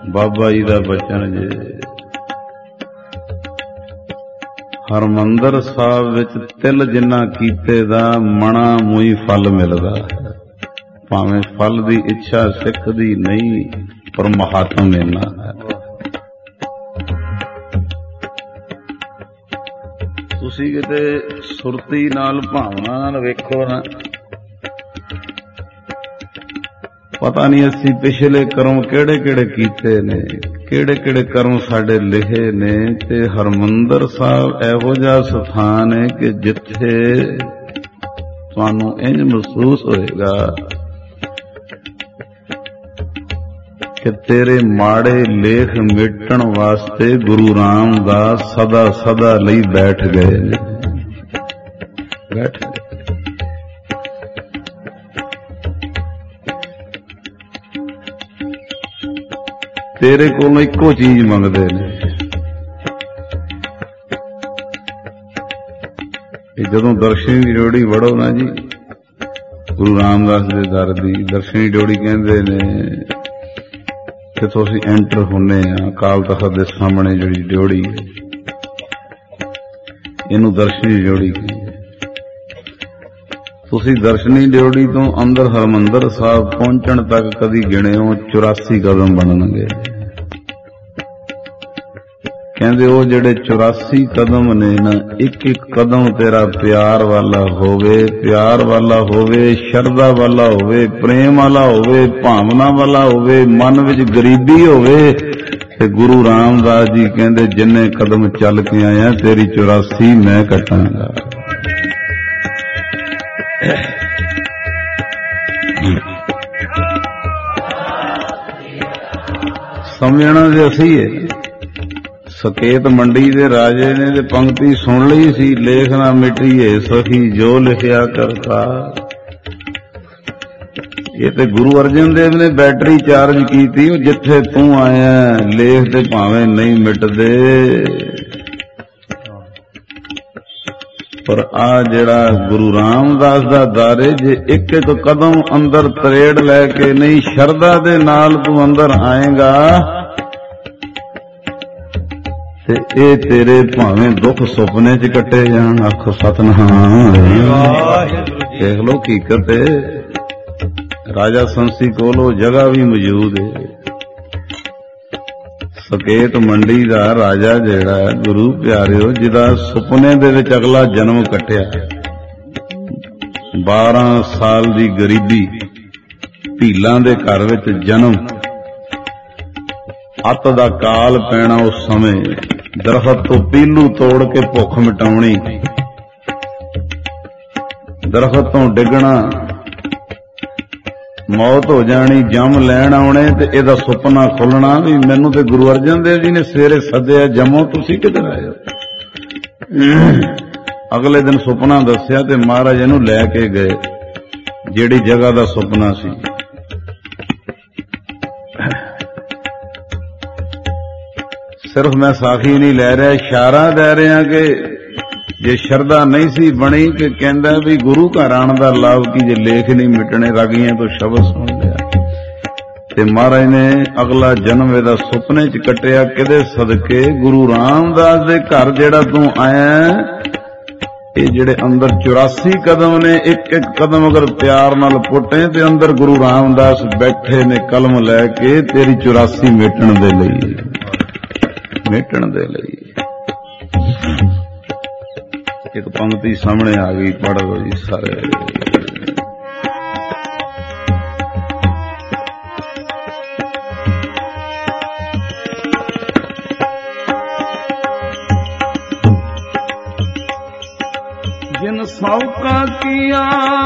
बाबा जी का बचन जे हरमंदर साहब विच तिल जिन्ना कीते दा मना मूई फल मिलदा है। भावें फल दी इच्छा सिख दी नहीं पर महात्म इन्ना है। तुसी किते सुरती नाल भावना नाल वेखो ना, पता नहीं असी पिछले कर्म केड़े केड़े कीते ने, केड़े केड़े कर्म साडे लिखे ने। ते हरमंदर साहब एहो जिहा स्थान है कि जिथे तुहानू इंज महसूस होएगा कि तेरे माड़े लेख मिटण वास्ते गुरु रामदास सदा सदा लई बैठ गए ने। बैठ गए। तेरे कोलों इको चीज मंगते ने। जदों दर्शनी दी ड्योढ़ी वड़ो ना जी, गुरु रामदास दे दर दी दर्शनी ड्योढ़ी कहंदे ने कि तुसीं एंटर होने अकाल तख्त दे सामने जिहड़ी ड्योढ़ी है इहनूं दर्शनी ड्योढ़ी कहंदे। तुसीं दर्शनी ड्योढ़ी तो अंदर हरमंदर साहब पहुंचण तक कदी गिणिओ 84 कदम बनणगे। कहंदे ओ जिहड़े 84 कदम ने ना, एक एक कदम तेरा प्यार वाला होवे, प्यार वाला होवे, शरदा वाला होवे, प्रेम वाला होवे, भावना वाला होवे, मन विच गरीबी होवे। ते गुरु रामदास जी कहंदे जिन्ने कदम चल के आया तेरी 84 मैं कटांगा। समझना जे असी है। सकेत मंडी दे राजे ने ते पंक्ति सुन ली सी, लेख ना मिटिए सखी जो लिखिया करता। ये ते गुरु अर्जन देव ने बैटरी चार्ज की थी, जिथे तू आया लेख ते भावें नहीं मिटदे। पर आ जिहड़ा गुरु रामदास दा दर है, जे एक एक कदम अंदर तरेड़ लैके नहीं शरदा दे नाल तू अंदर आएगा ते ए तेरे भावें दुख सुपने च कटे जान। आख सतनाम देख लो हकीकत है। राजा संसी कोलो जगह भी मौजूद है। सकेत मंडी दा राजा जेड़ा गुरु प्यारिओ जिदा सुपने दे विच अगला जन्म कटिया, 12 साल दी गरीबी, ढीलां दे घर विच जन्म, अत दा काल पैना उस समय, दरखत तो पीलू तोड़ के भुख मिटाउणी, दरखत तो डिगना, मौत हो जानी, जम लैण आउणे ते इहदा सुपना खुलना भी मैनू ते गुरु अर्जन देव जी ने सवेरे सद्दिया, जमो तुसीं किधर आए हो। अगले दिन सुपना दस्सिया ते महाराज इहनूं लै के गए जिहड़ी जगह दा सुपना सी। सिर्फ मैं साखी नहीं लै रहा, इशारा दे रहा कि जे शरदा नहीं सी बनी कि कहंदा भी गुरु घर आण दा लाभ की, जे लेख नहीं मिटने रागियां तो शब्द सुन लिया। ते महाराज ने अगला जन्म इहदा सुपने च कटिया किदे सदके, गुरु रामदास दे घर जेड़ा तू आया, ये जेड़े अंदर 84 कदम ने, एक एक कदम अगर प्यार नाल पुटे ते अंदर गुरु रामदास बैठे ने कलम लैके तेरी 84 मिटण दे लई, मिटण दे लई। एक पंक्ति सामने आ गई, पढ़ लो जी सारे। जिन सबका किया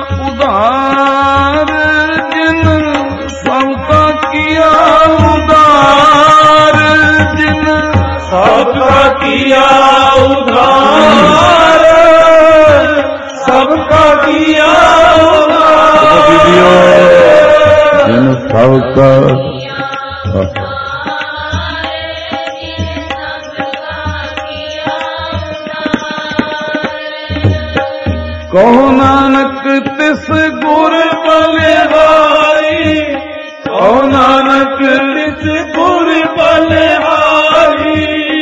उदार, जिन सबका किया उदार, जिन सबका किया उदार, सबका किया उदार, जिन सबका कहो नानक तिस गुर बलिहारी, कहो नानक तिस गुर ਬਲਿਹਾਰੀ।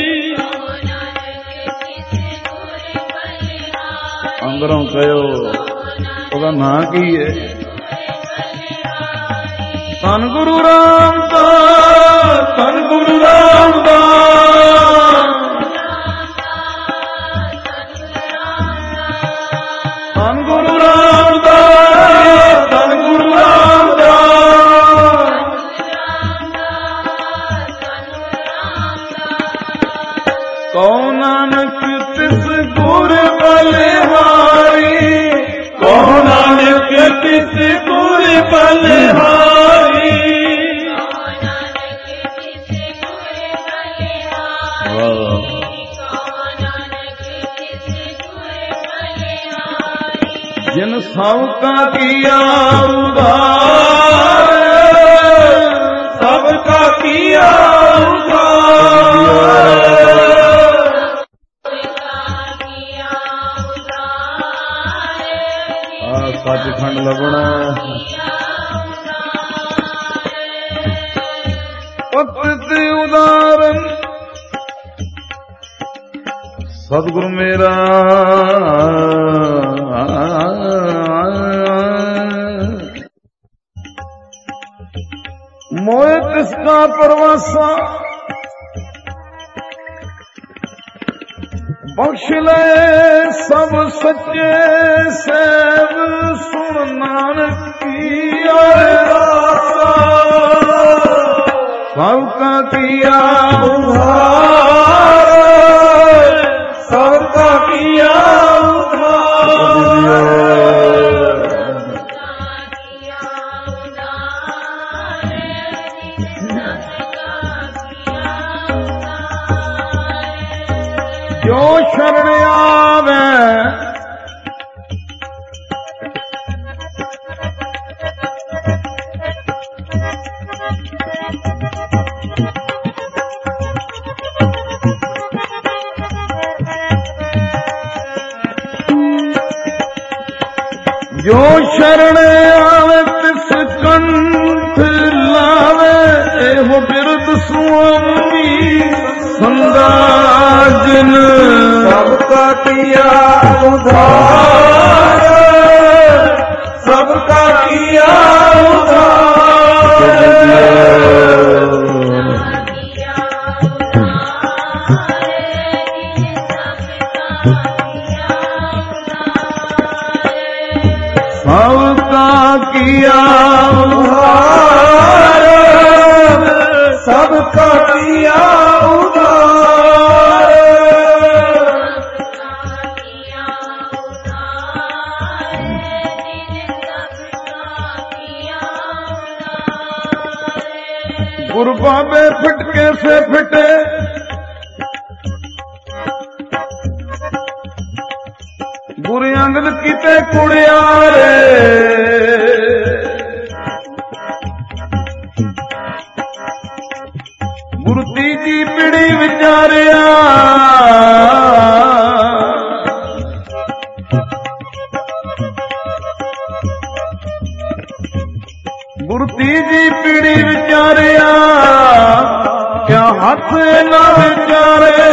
ਅੰਦਰੋਂ ਕਹਿਓ ਉਹਦਾ ਨਾਂ ਕੀ ਹੈ? ਧੰਨ ਗੁਰੂ ਰਾਮਦਾਸ, ਧੰਨ ਗੁਰੂ ਰਾਮਦਾਸ, ਧੰਨ ਗੁਰੂ ਰਾਮਦਾਸ, ਧੰਨ ਗੁਰੂ ਰਾਮਦਾਸ। ਕਉ ਨਾਨਕ ਤਿਸ ਗੁਰ ਬਲਿਹਾਰੀ, ਕਉ ਨਾਨਕ ਤਿਸ ਗੁਰ ਬਲਿਹਾਰੀ। जिन सबका किया उद्धार, सबका किया उद्धार। सचखंड लबना पत उदाहरण सतगुरु मेरा मोह तिसका परवासा, बख्श ले सब सच्चे सैब सुन नानक की अरदास। सबका किया उद्धार, सबका किया उद्धार। जो शरण आवे जो शरण आवे तिस कंठ लावे, एहो बिरद स्वामी संदाजन। सबका किया उद्धार, सबका किया सबका किया उद्धार, सबका किया उद्धार। गुरु बाबे फिटके से फिटे, गुरु अंगद किते कुड़ियारे। गुरु तीजी पीढ़ी विचारिया, गुरु तीजी पीढ़ी विचारिया, क्या हथ ना विचारे।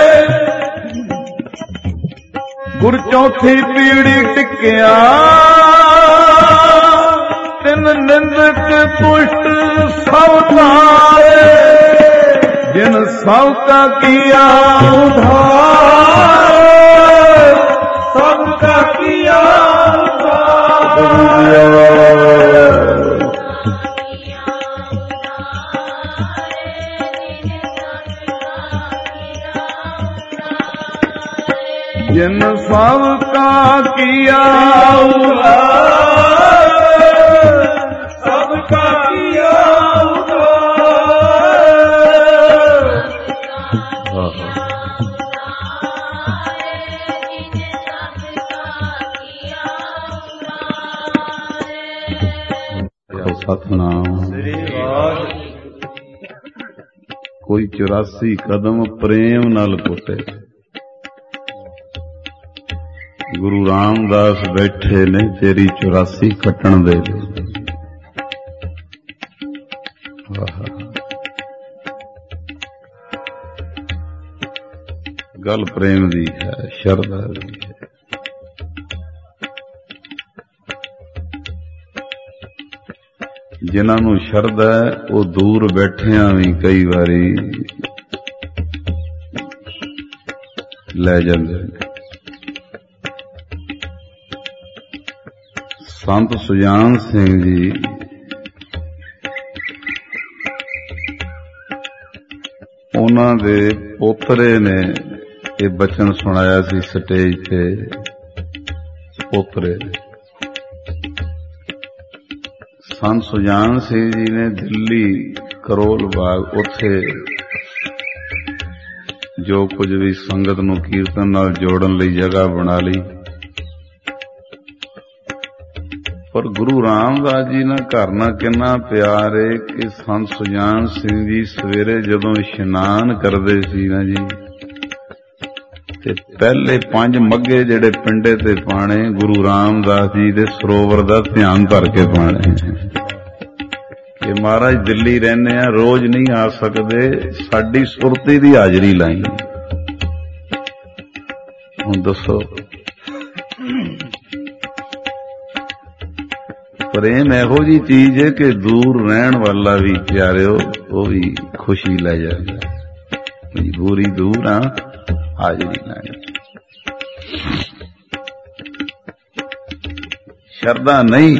गुरु चौथी पीढ़ी टिकिया, तिन निंदक पुष्ट सब तारे। जिन सबका किया उद्धार, सबका किया उद्धार। जिन सबका किया उद्धार, सबका किया उद्धार। सतनाम श्री वाहिगुरू। कोई 84 कदम प्रेम नाल पुटे। गुरु रामदास बैठे ने तेरी 84 कटण दे। गल प्रेम दी है, शरधा दी है। जिन्हां नूं शरधा है वो दूर बैठिया भी कई बारी लै जांदे ने। संत सुजान सिंह जी उन्हां दे पोतरे ने ये बचन सुनाया सी स्टेज ते। पोतरे ने संत सुजान सिंह जी ने दिल्ली करोल बाग उत्थे जो कुछ भी संगत नूं कीर्तन नाल जोड़न लई जगह बना ली, पर गुरु रामदास जी ना घर ना किन्ना प्यार है कि संत सुजान सिंह जी सवेरे जदों इशनान करदे सी ना जी, ते पहले 5 मग्गे जिहड़े पिंडे ते पाने गुरु रामदास जी दे सरोवर दा ध्यान धर के पाने। कि महाराज दिल्ली रहने आ, रोज नहीं आ सकते, साडी सुरती दी हाजरी लाई। हुण दसो प्रेम इहो जी चीज है कि दूर रहन वाला भी प्यारिओ वो भी खुशी ले जाता, मजबूरी दूर आ हाजरी लानी। शरदा नहीं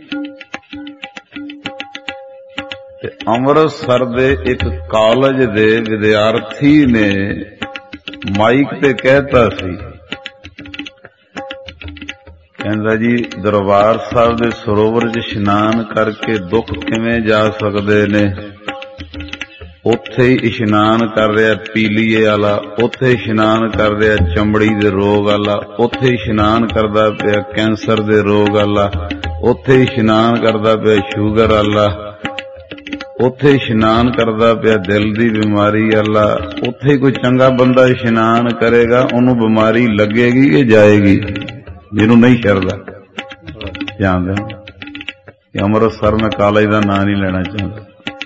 ते अमृतसर दे एक कॉलेज दे विद्यार्थी ने माइक ते कहता सी, कहंदा जी दरबार साहब दे सरोवर च इशनान करके दुख किवें जा सकदे ने। उत्थे ही इशनान कर रहा पीलीए वाला, उत्थे इशनान कर रहा चमड़ी दे रोग वाला, उत्थे इशनान करदा पिया कैंसर दे रोग वाला, उत्थे इशनान करदा पिया शुगर वाला, उत्थे इशनान करदा पिया दिल दी बीमारी वाला। उत्थे कोई चंगा बंदा इशनान करेगा उन्होंने बीमारी लगेगी कि जाएगी? जिन्हों नहीं शरदा जानते अमृतसर में कॉलेज का नाम नहीं लेना चाहता।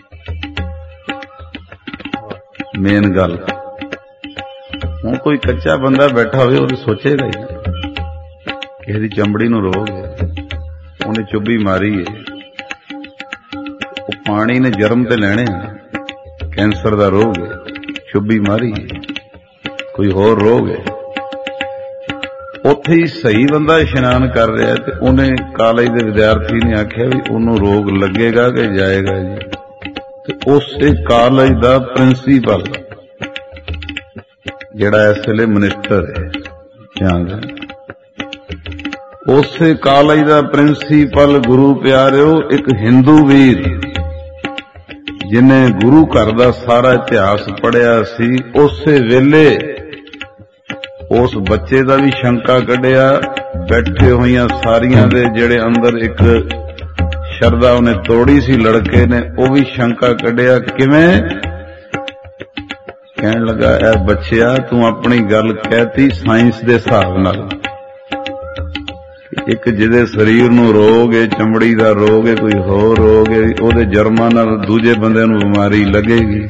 मेन गल हूं कोई कच्चा बंदा बैठा हो सोचेगा ही किसी चमड़ी नूं रोग है, उन्हें चुब्भी मारी है, पानी ने जरम ते लेने, कैंसर का रोग है, चुब्भी मारी है, कोई होर रोग है, उत्थे ही सही बंदा इशनान कर रहा है ते उन्हें कॉलेज के विद्यार्थी ने आख्या भी उन्होंने रोग लगेगा कि जाएगा जी। ते उस कॉलेज का प्रिंसीपल जिहड़ा इस वेले मिनिस्टर है ध्यान, उस कॉलेज का प्रिंसीपल गुरु प्यारिओ एक हिंदू वीर जिन्हें गुरु घर का सारा इतिहास पढ़िया सी, उस वेले उस बच्चे का भी शंका कढ़िया, बैठे हुई सारिया दे जेड़े अंदर एक शरदा उन्हें तोड़ी सी लड़के ने, वो भी शंका कढ़िया किवें। कहन लगा ए बच्चिया तू अपनी गल कहती साइंस दे हिसाब नाल, एक जिहदे शरीर नूं रोग है, चमड़ी का रोग है, कोई होर रोग है, उहदे जर्मां नाल दूजे बंदे नूं बीमारी लगेगी।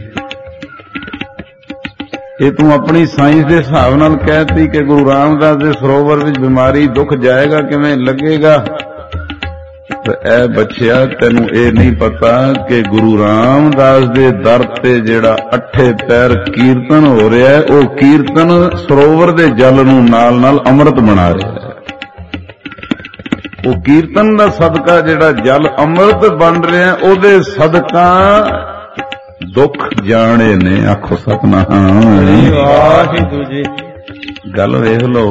ये तू अपनी साइंस के हिसाब नाल कहती कि गुरु रामदास के सरोवर विच बीमारी दुख जाएगा किवें लगेगा। तो ए बच्चिया तेनू ये नहीं पता कि गुरु रामदास के दर ते जेड़ा 8 पैर कीर्तन हो रहा है, वो कीर्तन सरोवर के जल नूं नाल नाल अमृत बना रहा है। वो कीर्तन का सदका जेड़ा जल अमृत बन रहा है, ओदे सदका दुख जाने ने। आखो सतनाम जी। गल वेख लो,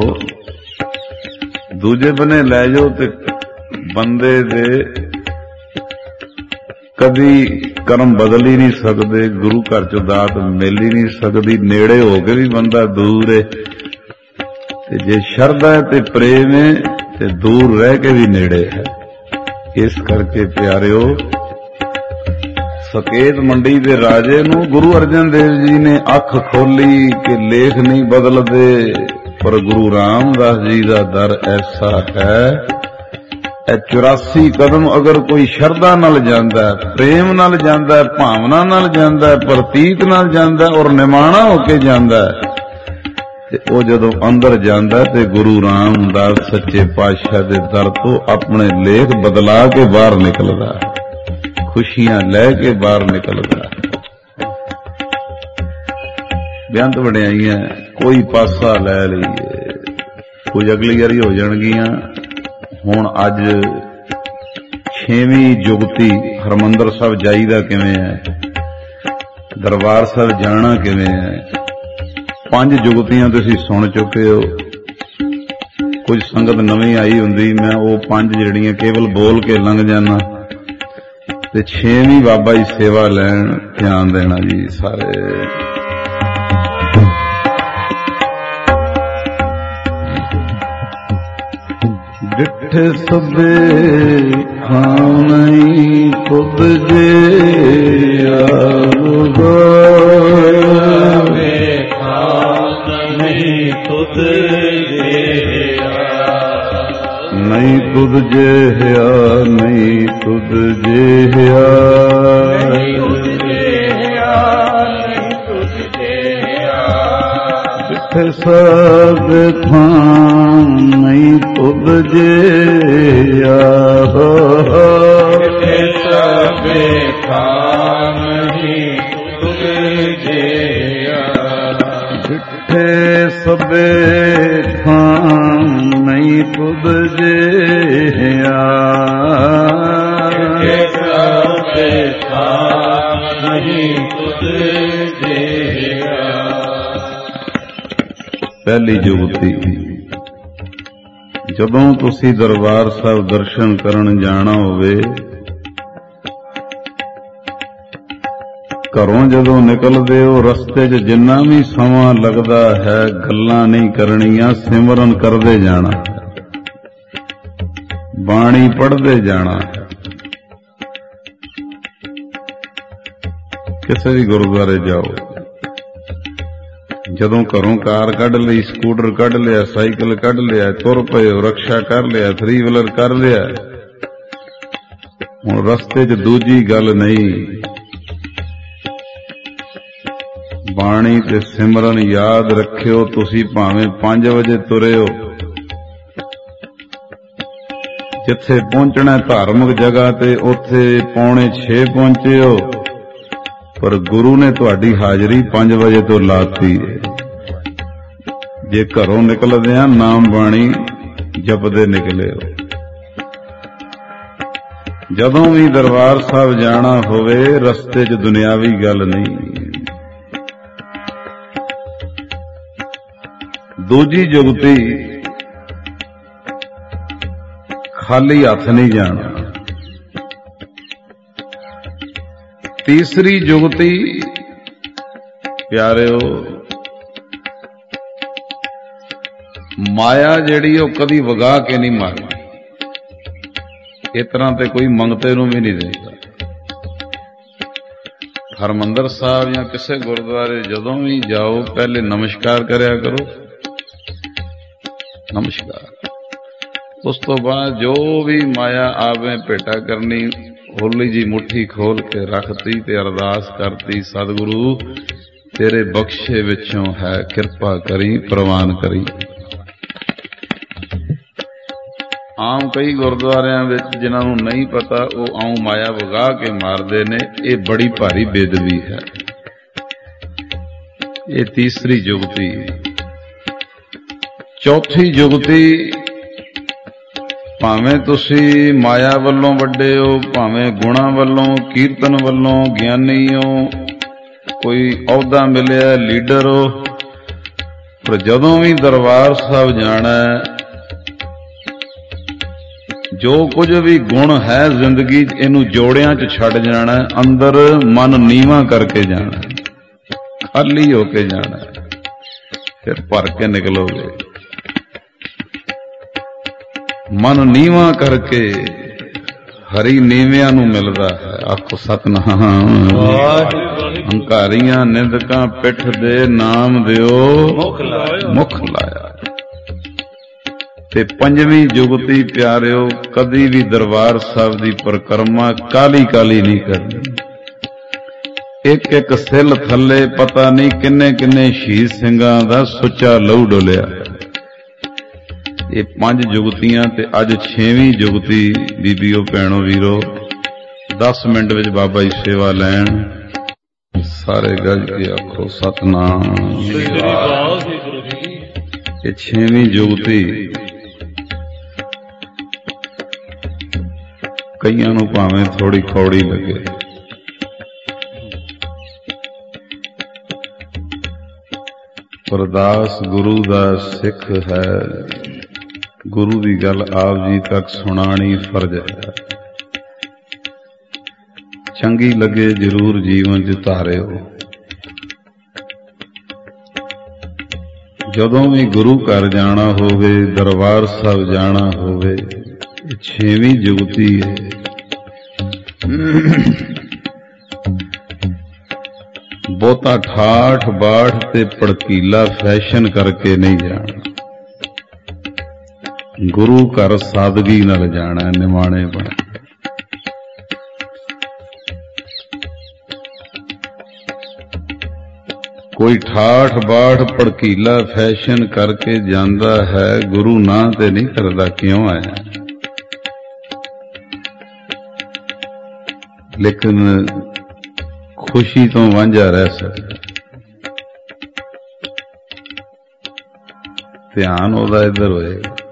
दूजे बने लै जाओ ते बंदे दे कदी कर्म बदल ही नहीं सकते, गुरु घर चो दात मिल ही नहीं सकती, नेड़े हो के भी बंदा दूर है, ते जे शरदा है ते प्रेम है ते दूर रह के भी नेड़े है। इस करके प्यारिओ सकेत मंडी दे राजे नूं गुरु अर्जन देव जी ने अख खोली कि लेख नहीं बदलते, पर गुरु रामदास जी का दर ऐसा है, 84 कदम अगर कोई शरदा नाल जांदा है, प्रेम नाल जांदा है, भावना नाल जांदा है, प्रतीत नाल जांदा है और निमाणा होके जांदा है, ਤੇ ਉਹ ਜਦੋਂ ਅੰਦਰ ਜਾਂਦਾ ਤੇ ਗੁਰੂ ਰਾਮਦਾਸ ਸੱਚੇ ਪਾਤਸ਼ਾਹ ਦੇ ਦਰ ਤੋਂ ਆਪਣੇ ਲੇਖ ਬਦਲਾ ਕੇ ਬਾਹਰ ਨਿਕਲਦਾ, ਖੁਸ਼ੀਆਂ ਲੈ ਕੇ ਬਾਹਰ ਨਿਕਲਦਾ। ਬੇਅੰਤ ਵਡਿਆਈਆਂ ਕੋਈ ਪਾਸਾ ਲੈ ਲਈਏ, ਕੁਝ ਅਗਲੀ ਵਾਰੀ ਹੋ ਜਾਣਗੀਆਂ। ਹੁਣ ਅੱਜ 6ਵੀਂ ਜੁਗਤੀ ਹਰਿਮੰਦਰ ਸਾਹਿਬ ਜਾਈਦਾ ਕਿਵੇਂ ਹੈ, ਦਰਬਾਰ ਸਾਹਿਬ ਜਾਣਾ ਕਿਵੇਂ ਹੈ। 5 ਜੁਗਤੀਆਂ ਤੁਸੀਂ ਸੁਣ ਚੁੱਕੇ ਹੋ, ਕੁਝ ਸੰਗਤ ਨਵੀਂ ਆਈ ਹੁੰਦੀ, ਮੈਂ ਉਹ 5 ਜਿਹੜੀਆਂ ਕੇਵਲ ਬੋਲ ਕੇ ਲੰਘ ਜਾਣਾ, ਤੇ 6ਵੀਂ ਬਾਬਾ ਜੀ ਸੇਵਾ ਲੈਣ, ਧਿਆਨ ਦੇਣਾ ਜੀ ਸਾਰੇ। ਡਿੱਠੇ ਸਭੇ ਖਾਣੀ ਖੁਦ ਜੇ ਆਵੋ ਨਹੀਂ ਤੁਧ ਜਿਹਾ, ਨਹੀਂ ਤੁਧ ਜਿਹਾ, ਨਹੀਂ ਤੁਧ ਜਿਹਾ, ਨਹੀਂ ਤੁਧ ਜਿਹਾ, ਨਹੀਂ ਤੁਧ ਜਿਹਾ। ਜਿੱਥੇ ਸਭ ਥਾਂ ਨਹੀਂ ਤੁਧ ਜਿਹਾ, ਜਿੱਥੇ ਸਭ ਥਾਂ ਨਹੀਂ ਤੁਧ ਜਿਹਾ। ਜਿੱਥੇ ਸਭੇ ਥਾਂ ਨਹੀਂ ਤੁਧ ਜਿਹਾ, ਜਿੱਥੇ ਸਭੇ ਥਾਂ ਨਹੀਂ ਤੁਧ ਜਿਹਾ। ਪਹਿਲੀ ਜੁਗਤੀ, ਜਦੋਂ ਤੁਸੀਂ ਦਰਬਾਰ ਸਾਹਿਬ ਦਰਸ਼ਨ ਕਰਨ ਜਾਣਾ ਹੋਵੇ, ਘਰੋਂ ਜਦੋਂ ਨਿਕਲਦੇ ਹੋ ਰਸਤੇ 'ਚ ਜਿੰਨਾ ਵੀ ਸਮਾਂ ਲੱਗਦਾ ਹੈ, ਗੱਲਾਂ ਨਹੀਂ ਕਰਨੀਆਂ, ਸਿਮਰਨ ਕਰਦੇ ਜਾਣਾ, ਬਾਣੀ ਪੜ੍ਹਦੇ ਜਾਣਾ। ਕਿਸੇ ਵੀ ਗੁਰਦੁਆਰੇ ਜਾਓ, ਜਦੋਂ ਘਰੋਂ ਕਾਰ ਕੱਢ ਲਈ, ਸਕੂਟਰ ਕੱਢ ਲਿਆ, ਸਾਈਕਲ ਕੱਢ ਲਿਆ, ਤੁਰ ਪਏ, ਰਕਸ਼ਾ ਕਰ ਲਿਆ, 3 ਵੀਲਰ ਕਰ ਲਿਆ, ਹੁਣ ਰਸਤੇ 'ਚ ਦੂਜੀ ਗੱਲ ਨਹੀਂ, ਬਾਣੀ ਤੇ ਸਿਮਰਨ ਯਾਦ ਰੱਖਿਓ। ਤੁਸੀਂ ਭਾਵੇਂ 5 ਵਜੇ ਤੁਰੇ ਹੋ, ਜਿੱਥੇ ਪਹੁੰਚਣਾ ਧਾਰਮਿਕ ਜਗ੍ਹਾ ਤੇ ਉੱਥੇ 5:45 ਪਹੁੰਚੇ ਹੋ, ਪਰ ਗੁਰੂ ਨੇ ਤੁਹਾਡੀ ਹਾਜ਼ਰੀ 5 ਵਜੇ ਤੋਂ ਲਾਤੀ ਹੈ। ਜੇ ਘਰੋਂ ਨਿਕਲਦੇ ਆ ਨਾਮ ਬਾਣੀ ਜਪਦੇ ਨਿਕਲੇ ਹੋ। ਜਦੋਂ ਵੀ ਦਰਬਾਰ ਸਾਹਿਬ ਜਾਣਾ ਹੋਵੇ, ਰਸਤੇ 'ਚ ਦੁਨਿਆਵੀ ਗੱਲ ਨਹੀਂ। ਦੂਜੀ ਜੁਗਤੀ, ਖਾਲੀ ਹੱਥ ਨਹੀਂ ਜਾਣਾ। ਤੀਸਰੀ ਜੁਗਤੀ ਪਿਆਰਿਓ, ਮਾਇਆ ਜਿਹੜੀ ਉਹ ਕਦੀ ਵਗਾ ਕੇ ਨਹੀਂ ਮਾਰਦੀ। ਇਸ ਤਰ੍ਹਾਂ ਤੇ ਕੋਈ ਮੰਗਤੇ ਨੂੰ ਵੀ ਨਹੀਂ ਦੇਗਾ। ਹਰਿਮੰਦਰ ਸਾਹਿਬ ਜਾਂ ਕਿਸੇ ਗੁਰਦੁਆਰੇ ਜਦੋਂ ਵੀ ਜਾਓ, ਪਹਿਲੇ ਨਮਸਕਾਰ ਕਰਿਆ ਕਰੋ, ਨਮਸਕਾਰ। ਉਸ ਤੋਂ ਬਾਅਦ ਜੋ ਵੀ ਮਾਇਆ ਆਵੇ ਭੇਟਾ ਕਰਨੀ, ਹੋਲੀ ਜੀ ਮੁੱਠੀ ਖੋਲ ਕੇ ਰੱਖਤੀ ਤੇ ਅਰਦਾਸ ਕਰਤੀ, ਸਤਿਗੁਰੂ ਤੇਰੇ ਬਖਸ਼ੇ ਵਿੱਚੋਂ ਹੈ, ਕਿਰਪਾ ਕਰੀ, ਪ੍ਰਵਾਨ ਕਰੀ। ਆਮ ਕਈ ਗੁਰਦੁਆਰਿਆਂ ਵਿੱਚ ਜਿਨ੍ਹਾਂ ਨੂੰ ਨਹੀਂ ਪਤਾ, ਉਹ ਆਉਂ ਮਾਇਆ ਵਗਾ ਕੇ ਮਾਰਦੇ ਨੇ। ਇਹ ਬੜੀ ਭਾਰੀ ਬੇਦਬੀ ਹੈ। ਇਹ ਤੀਸਰੀ ਜੁਗਤੀ। ਚੌਥੀ ਜੁਗਤੀ, ਭਾਵੇਂ ਤੁਸੀਂ ਮਾਇਆ ਵੱਲੋਂ ਵੱਡੇ ਹੋ, ਭਾਵੇਂ ਗੁਣਾ ਵੱਲੋਂ, ਕੀਰਤਨ ਵੱਲੋਂ ਗਿਆਨੀ ਹੋ, ਕੋਈ ਅਹੁਦਾ ਮਿਲਿਆ, ਲੀਡਰ ਹੋ, ਪਰ ਜਦੋਂ ਵੀ ਦਰਬਾਰ ਸਾਹਿਬ ਜਾਣਾ, ਜੋ ਕੁਝ ਵੀ ਗੁਣ ਹੈ ਜ਼ਿੰਦਗੀ 'ਚ, ਇਹਨੂੰ ਜੋੜਿਆਂ 'ਚ ਛੱਡ ਜਾਣਾ, ਅੰਦਰ ਮਨ ਨੀਵਾਂ ਕਰਕੇ ਜਾਣਾ, ਖਾਲੀ ਹੋ ਕੇ ਜਾਣਾ, ਫਿਰ ਭਰ ਕੇ ਨਿਕਲੋਗੇ। ਮਨ ਨੀਵਾਂ ਕਰਕੇ ਹਰੀ ਨੀਵਿਆਂ ਨੂੰ ਮਿਲਦਾ ਹੈ। ਆਖੋ ਸਤਿਨਾਮ। ਹੰਕਾਰੀਆਂ ਨਿੰਦਕਾਂ ਪਿੱਠ ਦੇ, ਨਾਮ ਦਿਓ ਮੁਖ ਲਾਇਆ। ਤੇ ਪੰਜਵੀਂ ਜੁਗਤੀ ਪਿਆਰਿਓ, ਕਦੀ ਵੀ ਦਰਬਾਰ ਸਾਹਿਬ ਦੀ ਪਰਿਕਰਮਾ ਕਾਲੀ ਕਾਲੀ ਨਹੀਂ ਕਰਨੀ। एक एक सिल थले पता नहीं किन्ने किन्ने शहीद सिंघां दा सुच्चा लहू डोलिया। ये 5 जुगतियां ते अज 6वीं जुगती बीबीओ भैणों वीरो 10 मिनट विच बाबा जी सेवा लैण। सारे गज के आखो सतनाम। ये 6वीं जुगती कईयां नूं भावें थोड़ी कौड़ी लगे, परदास गुरु दा सिख है, गुरु दी गल आप जी तक सुनानी फर्ज है। चंगी लगे जरूर जीवन च धारिओ। जदों भी गुरु घर जाना होवे, दरबार साहब जाना होवे, 6वीं जुगती है। बहुता ठाठ बाठ ते भड़कीला फैशन करके नहीं जाना, गुरु घर सादगी नाल जाना, निमाणे बन। कोई ठाठ बाठ भड़कीला फैशन करके जांदा है, गुरु ना ते नहीं करदा, क्यों आया? लेकिन खुशी तो वांझा रह सकता। ध्यान ओदा इधर होएगा।